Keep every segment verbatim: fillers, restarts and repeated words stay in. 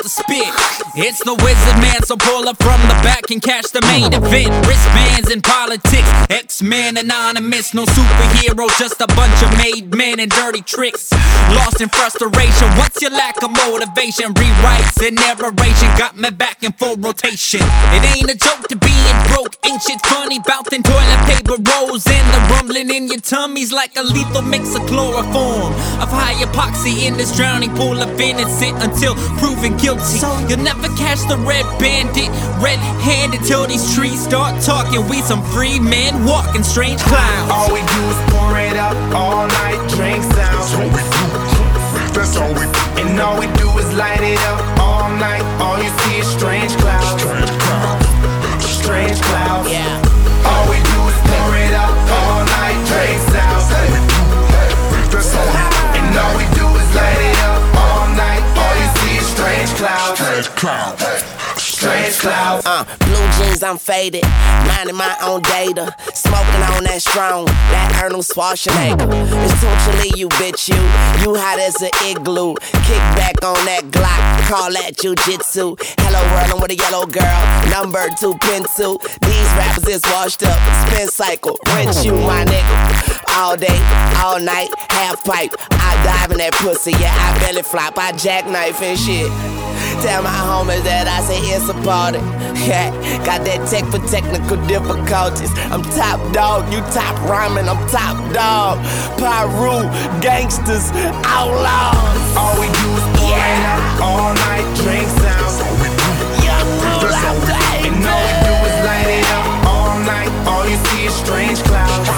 to spit. It's the Wizard Man, so pull up from the back and catch the main event. Wristbands in politics, X-Men anonymous. No superhero, just a bunch of made men and dirty tricks. Lost in frustration, what's your lack of motivation? Rewrites and narration got me back in full rotation. It ain't a joke to being broke, ain't shit funny. Bout them toilet paper rolls and the rumbling in your tummy's like a lethal mix of chloroform of high epoxy in this drowning pool of innocent until proven guilty. You'll never catch the red bandit red-handed till these trees start talking. We some free men walking strange clowns. All we do is pour it up all night, drink sounds. That's all we do. That's all we do. And all we do is light it up all night. All you see is strange clouds. Strange clouds. Strange clouds. Yeah. All we do is pour it up all night, drink sounds. That's all we do. And all we do is light it up all night. All you see is strange clouds. Strange clouds. Strange clouds. Uh, blue jeans, I'm faded, minding my own data, smoking on that strong, that Arnold Schwarzenegger. Essentially, you bitch, you, you hot as an igloo. Kick back on that Glock, call that jujitsu. Hello world, I'm with a yellow girl, number two pencil. These rappers is washed up, spin cycle, rinse you, my nigga. All day, all night, half pipe. I dive in that pussy, yeah, I belly flop, I jackknife and shit. Tell my homies that I say it's a party. Yeah, got that tech for technical difficulties. I'm top dog, you top rhyming, I'm top dog. Pyru, gangsters, outlaws. All we do is pour it up all night, drink sounds. Young rule, I play. And all we do is light it up all night. All you see is strange clouds.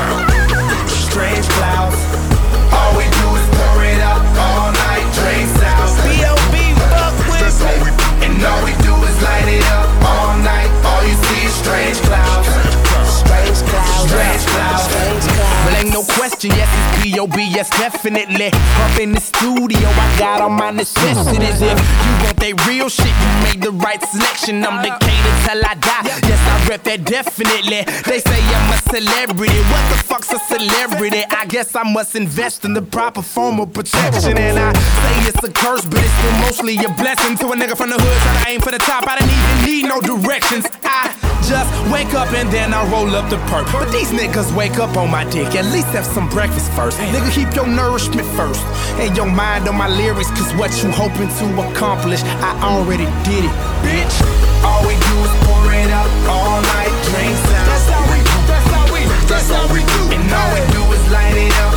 Strange clouds. All we do is pour it up all night, drink sounds. B O B fuck with That's all we do. And all we do is light it up all night. All you see is strange clouds. Strange clouds, Strange clouds. strange clouds. Well, ain't no question, yes, it's B O B, yes, definitely. Up in the studio, I got all my necessities. If you want that real shit, you made the right selection. I'm Decatur till I die, yes, I rep that definitely. They say I'm a celebrity, what the fuck's a celebrity? I guess I must invest in the proper form of protection. And I say it's a curse, but it's still mostly a blessing. To a nigga from the hood trying to aim for the top, I didn't even need no directions. I just wake up and then I roll up the perk. But these niggas wake up on my dick, at least have some breakfast first. Nigga, keep your nourishment first and your mind on my lyrics, cause what you hoping to accomplish, I already did it, bitch. All we do is pour it up all night, drink sounds. That's how we, that's how we, that's how we do. And all we do is light it up